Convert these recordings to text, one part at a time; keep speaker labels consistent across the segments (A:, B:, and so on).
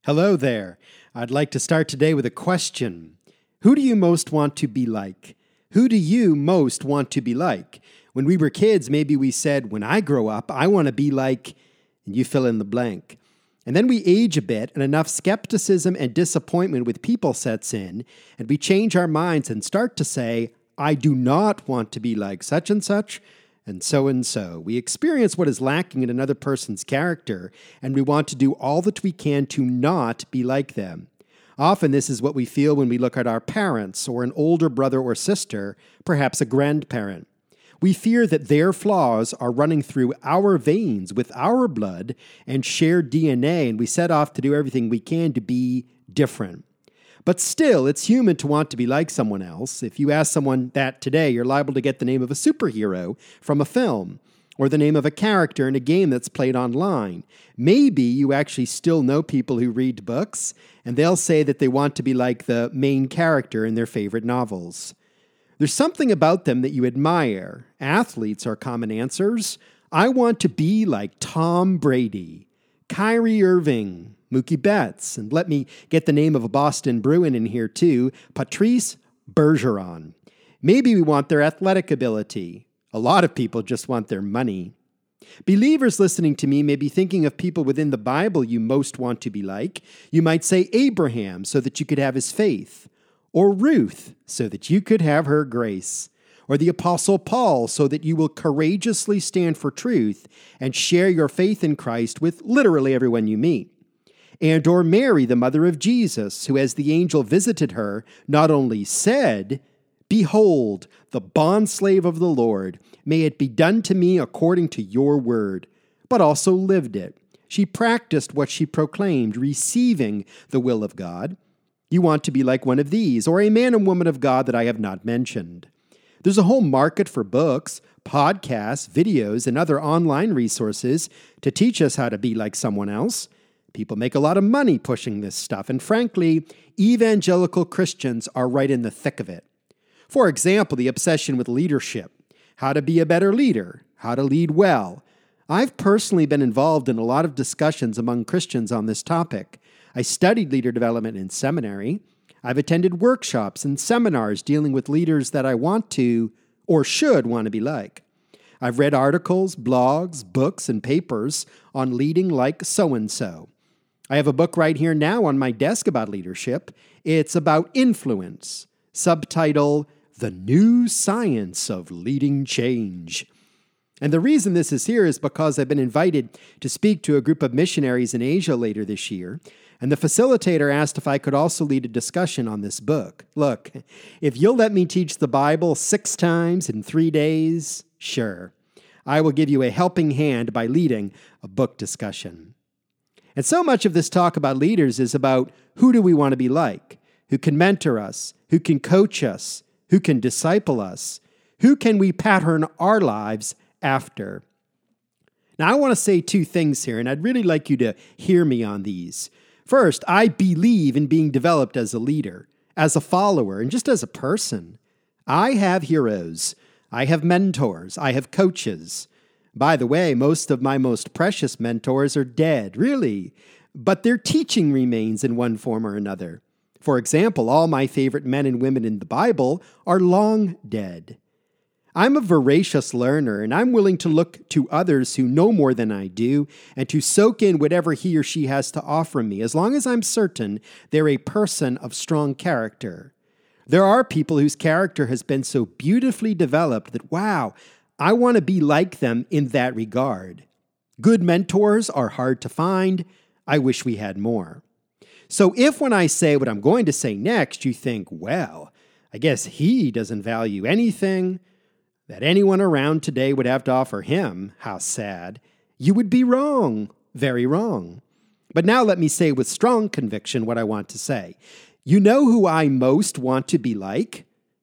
A: Hello there. I'd like to start today with a question. Who do you most want to be like? Who do you most want to be like? When we were kids, maybe we said, when I grow up, I want to be like, and you fill in the blank. And then we age a bit, and enough skepticism and disappointment with people sets in, and we change our minds and start to say, I do not want to be like such and such, and so. We experience what is lacking in another person's character, and we want to do all that we can to not be like them. Often this is what we feel when we look at our parents, or an older brother or sister, perhaps a grandparent. We fear that their flaws are running through our veins with our blood and shared DNA, and we set off to do everything we can to be different. But still, it's human to want to be like someone else. If you ask someone that today, you're liable to get the name of a superhero from a film, or the name of a character in a game that's played online. Maybe you actually still know people who read books, and they'll say that they want to be like the main character in their favorite novels. There's something about them that you admire. Athletes are common answers. I want to be like Tom Brady, Kyrie Irving, Mookie Betts, and let me get the name of a Boston Bruin in here too, Patrice Bergeron. Maybe we want their athletic ability. A lot of people just want their money. Believers listening to me may be thinking of people within the Bible you most want to be like. You might say Abraham so that you could have his faith, or Ruth so that you could have her grace, or the Apostle Paul so that you will courageously stand for truth and share your faith in Christ with literally everyone you meet. And or Mary, the mother of Jesus, who as the angel visited her, not only said, Behold, the bondslave of the Lord, may it be done to me according to your word, but also lived it. She practiced what she proclaimed, receiving the will of God. You want to be like one of these, or a man and woman of God that I have not mentioned. There's a whole market for books, podcasts, videos, and other online resources to teach us how to be like someone else. People make a lot of money pushing this stuff, and frankly, evangelical Christians are right in the thick of it. For example, the obsession with leadership, how to be a better leader, how to lead well. I've personally been involved in a lot of discussions among Christians on this topic. I studied leader development in seminary. I've attended workshops and seminars dealing with leaders that I want to or should want to be like. I've read articles, blogs, books, and papers on leading like so-and-so. I have a book right here now on my desk about leadership. It's about influence. Subtitle, The New Science of Leading Change. And the reason this is here is because I've been invited to speak to a group of missionaries in Asia later this year, and the facilitator asked if I could also lead a discussion on this book. Look, if you'll let me teach the Bible 6 times in 3 days, sure. I will give you a helping hand by leading a book discussion. And so much of this talk about leaders is about who do we want to be like, who can mentor us, who can coach us, who can disciple us, who can we pattern our lives after. Now, I want to say 2 things here, and I'd really like you to hear me on these. First, I believe in being developed as a leader, as a follower, and just as a person. I have heroes. I have mentors. I have coaches. By the way, most of my most precious mentors are dead, really, but their teaching remains in one form or another. For example, all my favorite men and women in the Bible are long dead. I'm a voracious learner, and I'm willing to look to others who know more than I do and to soak in whatever he or she has to offer me, as long as I'm certain they're a person of strong character. There are people whose character has been so beautifully developed that, wow, I want to be like them in that regard. Good mentors are hard to find. I wish we had more. So if when I say what I'm going to say next, you think, well, I guess he doesn't value anything that anyone around today would have to offer him, how sad, you would be wrong, very wrong. But now let me say with strong conviction what I want to say. You know who I most want to be like?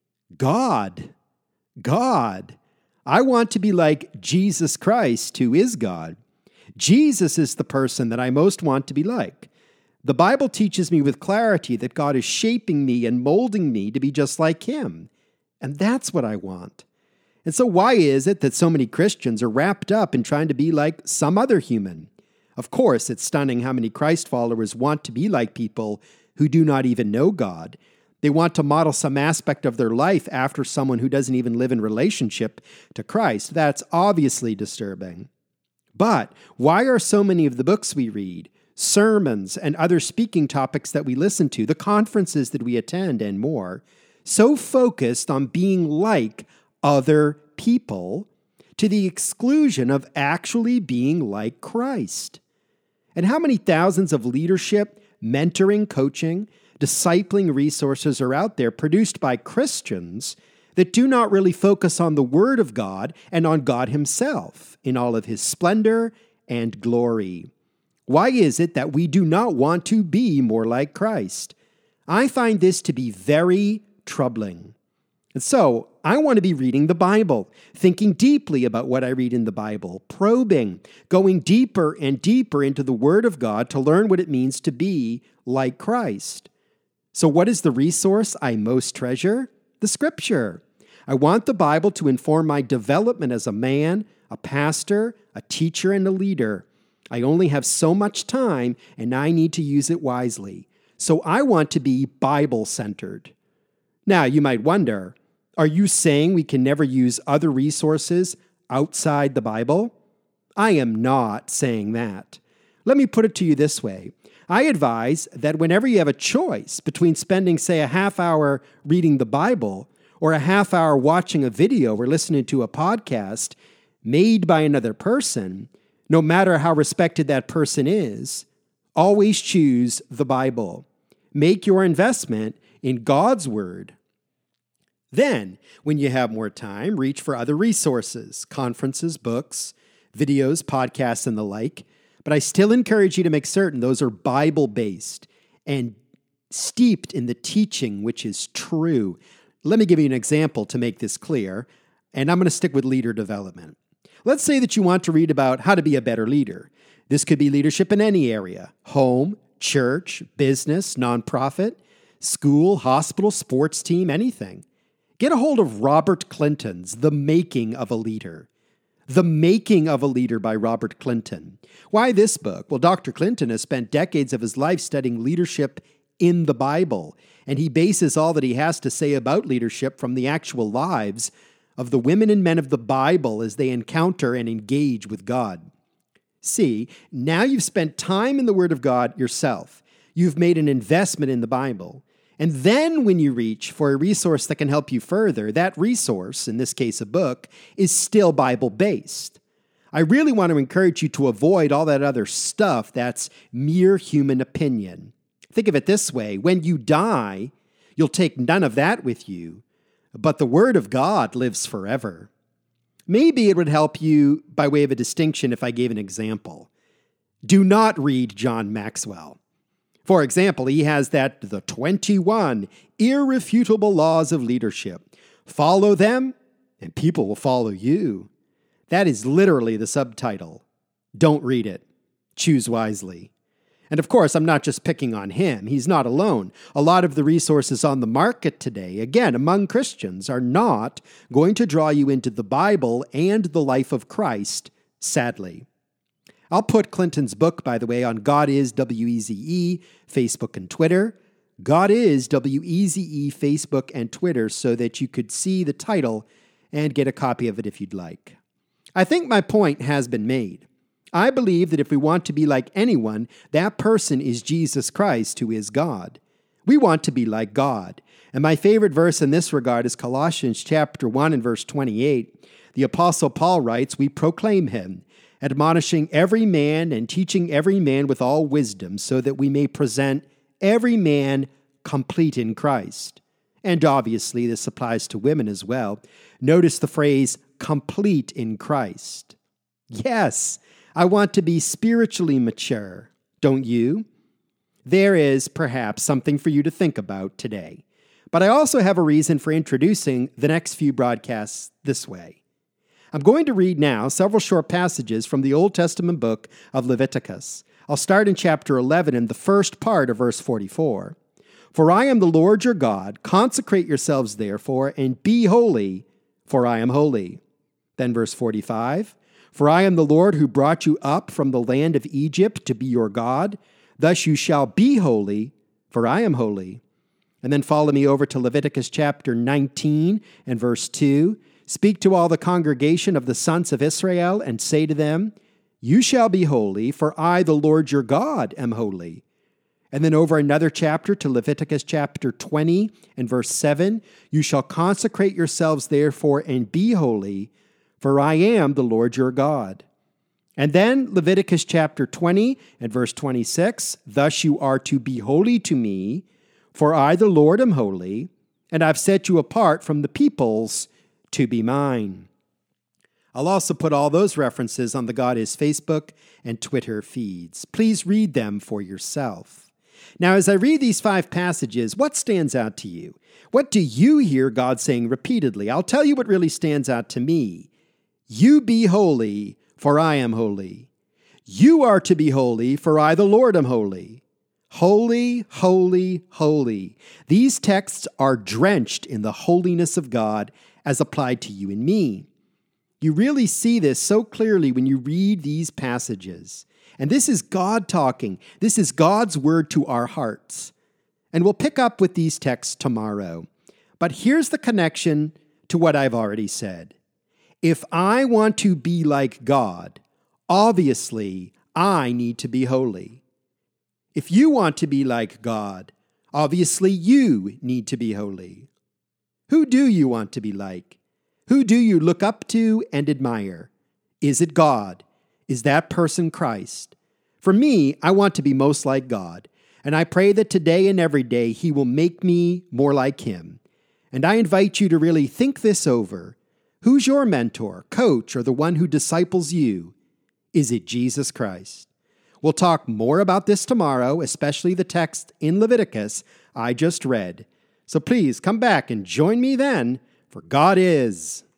A: God. God. I want to be like Jesus Christ, who is God. Jesus is the person that I most want to be like. The Bible teaches me with clarity that God is shaping me and molding me to be just like him. And that's what I want. And so why is it that so many Christians are wrapped up in trying to be like some other human? Of course, it's stunning how many Christ followers want to be like people who do not even know God. They want to model some aspect of their life after someone who doesn't even live in relationship to Christ. That's obviously disturbing. But why are so many of the books we read, sermons, and other speaking topics that we listen to, the conferences that we attend, and more, so focused on being like other people to the exclusion of actually being like Christ? And how many thousands of leadership, mentoring, coaching, discipling resources are out there produced by Christians that do not really focus on the Word of God and on God Himself in all of His splendor and glory? Why is it that we do not want to be more like Christ? I find this to be very troubling. And so, I want to be reading the Bible, thinking deeply about what I read in the Bible, probing, going deeper and deeper into the Word of God to learn what it means to be like Christ. So what is the resource I most treasure? The Scripture. I want the Bible to inform my development as a man, a pastor, a teacher, and a leader. I only have so much time, and I need to use it wisely. So I want to be Bible-centered. Now, you might wonder, are you saying we can never use other resources outside the Bible? I am not saying that. Let me put it to you this way. I advise that whenever you have a choice between spending, say, a half hour reading the Bible or a half hour watching a video or listening to a podcast made by another person, no matter how respected that person is, always choose the Bible. Make your investment in God's Word. Then, when you have more time, reach for other resources, conferences, books, videos, podcasts, and the like. But I still encourage you to make certain those are Bible-based and steeped in the teaching which is true. Let me give you an example to make this clear, and I'm going to stick with leader development. Let's say that you want to read about how to be a better leader. This could be leadership in any area: home, church, business, nonprofit, school, hospital, sports team, anything. Get a hold of Robert Clinton's The Making of a Leader. The Making of a Leader by Robert Clinton. Why this book? Well, Dr. Clinton has spent decades of his life studying leadership in the Bible, and he bases all that he has to say about leadership from the actual lives of the women and men of the Bible as they encounter and engage with God. See, now you've spent time in the Word of God yourself. You've made an investment in the Bible. And then when you reach for a resource that can help you further, that resource, in this case a book, is still Bible-based. I really want to encourage you to avoid all that other stuff that's mere human opinion. Think of it this way: when you die, you'll take none of that with you, but the Word of God lives forever. Maybe it would help you by way of a distinction if I gave an example. Do not read John Maxwell. For example, he has the 21 irrefutable laws of leadership. Follow them, and people will follow you. That is literally the subtitle. Don't read it. Choose wisely. And of course, I'm not just picking on him. He's not alone. A lot of the resources on the market today, again, among Christians, are not going to draw you into the Bible and the life of Christ, sadly. I'll put Clinton's book, by the way, on God is WEZE, Facebook and Twitter. God is WEZE, Facebook and Twitter, so that you could see the title and get a copy of it if you'd like. I think my point has been made. I believe that if we want to be like anyone, that person is Jesus Christ, who is God. We want to be like God. And my favorite verse in this regard is Colossians chapter 1 and verse 28. The Apostle Paul writes, "We proclaim him, admonishing every man and teaching every man with all wisdom, so that we may present every man complete in Christ." And obviously, this applies to women as well. Notice the phrase, complete in Christ. Yes, I want to be spiritually mature. Don't you? There is perhaps something for you to think about today. But I also have a reason for introducing the next few broadcasts this way. I'm going to read now several short passages from the Old Testament book of Leviticus. I'll start in chapter 11 in the first part of verse 44. "For I am the Lord your God. Consecrate yourselves therefore, and be holy, for I am holy." Then verse 45. For I am the Lord who brought you up from the land of Egypt to be your God. Thus you shall be holy, for I am holy. And then follow me over to Leviticus chapter 19 and verse 2. Speak to all the congregation of the sons of Israel and say to them, you shall be holy, for I, the Lord your God, am holy. And then over another chapter to Leviticus chapter 20 and verse 7, you shall consecrate yourselves therefore and be holy, for I am the Lord your God. And then Leviticus chapter 20 and verse 26, thus you are to be holy to me, for I, the Lord, am holy, and I've set you apart from the peoples to be mine. I'll also put all those references on the God Is Facebook and Twitter feeds. Please read them for yourself. Now, as I read these 5 passages, what stands out to you? What do you hear God saying repeatedly? I'll tell you what really stands out to me. You be holy, for I am holy. You are to be holy, for I, the Lord, am holy. Holy, holy, holy. These texts are drenched in the holiness of God as applied to you and me. You really see this so clearly when you read these passages. And this is God talking. This is God's word to our hearts. And we'll pick up with these texts tomorrow. But here's the connection to what I've already said. If I want to be like God, obviously I need to be holy. If you want to be like God, obviously you need to be holy. Who do you want to be like? Who do you look up to and admire? Is it God? Is that person Christ? For me, I want to be most like God, and I pray that today and every day He will make me more like Him. And I invite you to really think this over. Who's your mentor, coach, or the one who disciples you? Is it Jesus Christ? We'll talk more about this tomorrow, especially the text in Leviticus I just read. So please come back and join me then, for God is.